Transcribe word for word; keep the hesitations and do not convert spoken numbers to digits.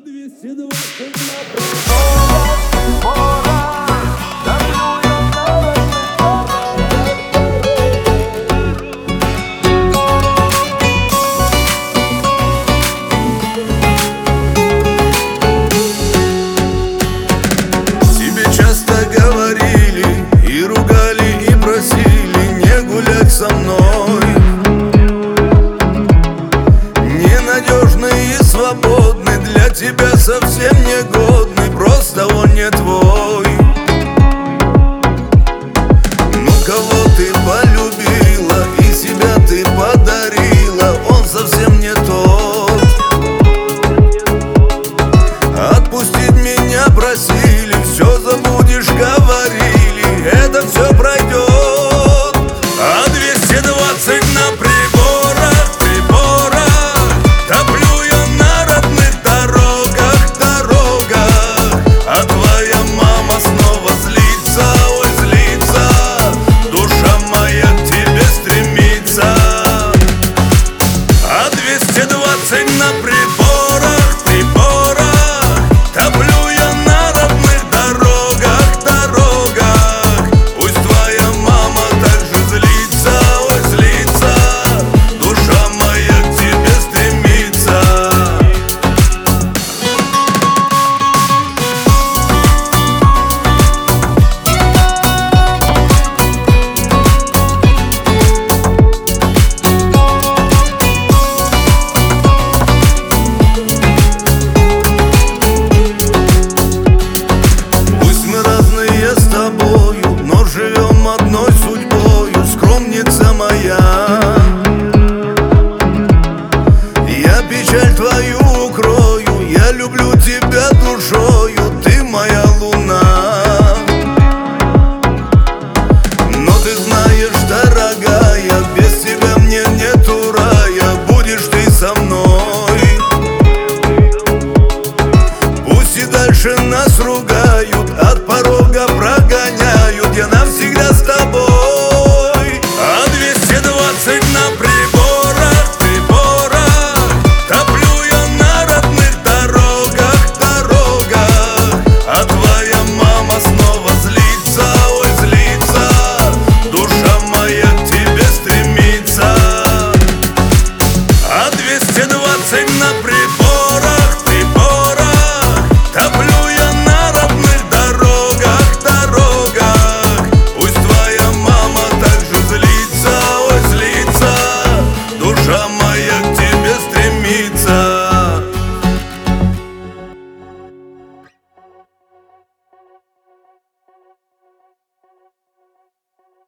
двести двадцать Тебе часто говорили и ругали, и просили не гулять со мной. Ненадежный и свободный, для тебя совсем негодный, просто он не твой. Ну кого ты полюбила и себя ты подарила, он совсем не тот. Отпустить меня просили, все забудешь, говорили, это все пройдет. А двести двадцать на приборах, приборах, топлю я на родных дорогах, дорогах. А твоя мама снова злится, ой, злится, душа моя к тебе стремится. А двести двадцать на приборах, приборах, топлю я на родных дорогах, дорогах. Пусть твоя мама также злится, ой, злится, душа моя к тебе стремится. Пусть мы разные с тобою, но живем одной судьбою, скромница моя. Я печаль твою укрою, я люблю